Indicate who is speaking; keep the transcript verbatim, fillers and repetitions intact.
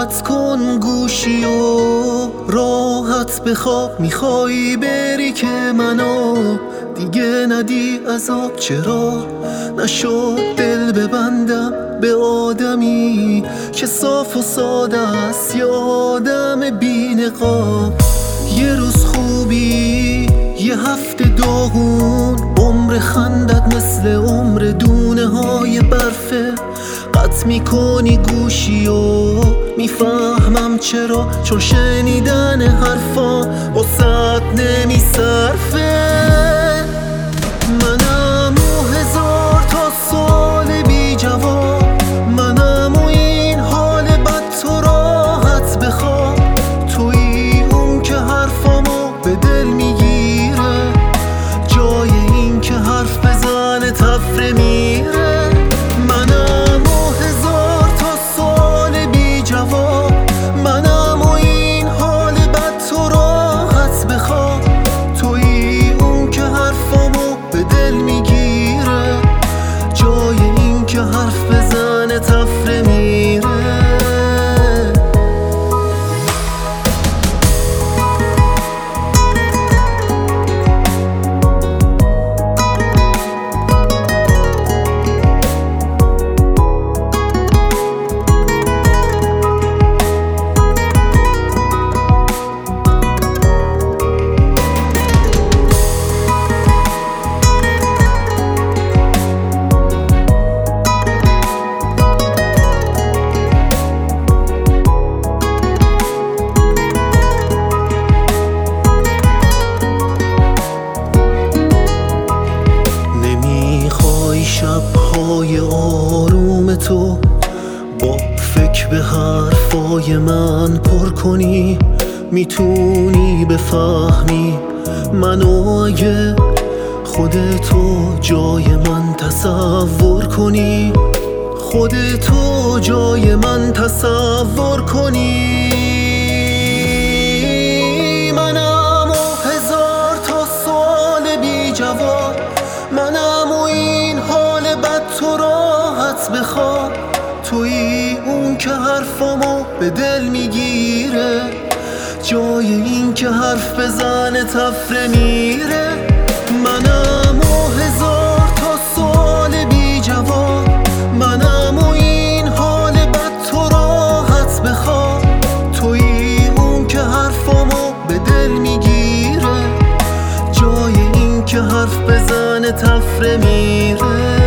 Speaker 1: راحت کن گوشی و راحت بخواب. میخوایی بری که منو دیگه ندی عذاب؟ چرا نشد دل ببندم به آدمی که صاف و ساده است، یه آدم بی نقاب؟ یه روز خوبی یه هفته داغون، عمر خندت مثل عمر دونه های برفه. قطع میکنی گوشی و میفهمم چرا، چون شنیدن حرفا واسط نمیصرفه. منم و هزار تا سال بی جواب، منم و این حال بد تو راحت بخواب. تویی اون که حرفامو به دل میگیره، جای این که حرف بزنه تفره میره. منم و هزار تا سال بی جواب، منم و این حال بد تو راحت بخواب. تویی اون که حرفامو به دل میگیره، جای این که حرف بزنه تفره میره. شب‌های آروم تو با فکر به حرفای من پر کنی، میتونی بفهمی منو اگه خودتو جای من تصور کنی، خودتو جای من تصور کنی. منم و هزار تا سال بی جواب، منم و این حال بد تو راحت بخواب. تویی اون که حرفامو به دل میگیره، جای این که حرف بزنه تفره میره. منم و هزار تا سال بی جواب، منم و این حال بد تو راحت بخواب. تویی اون که حرفامو به دل میگیره، جای این که حرف بزنه تفره میره.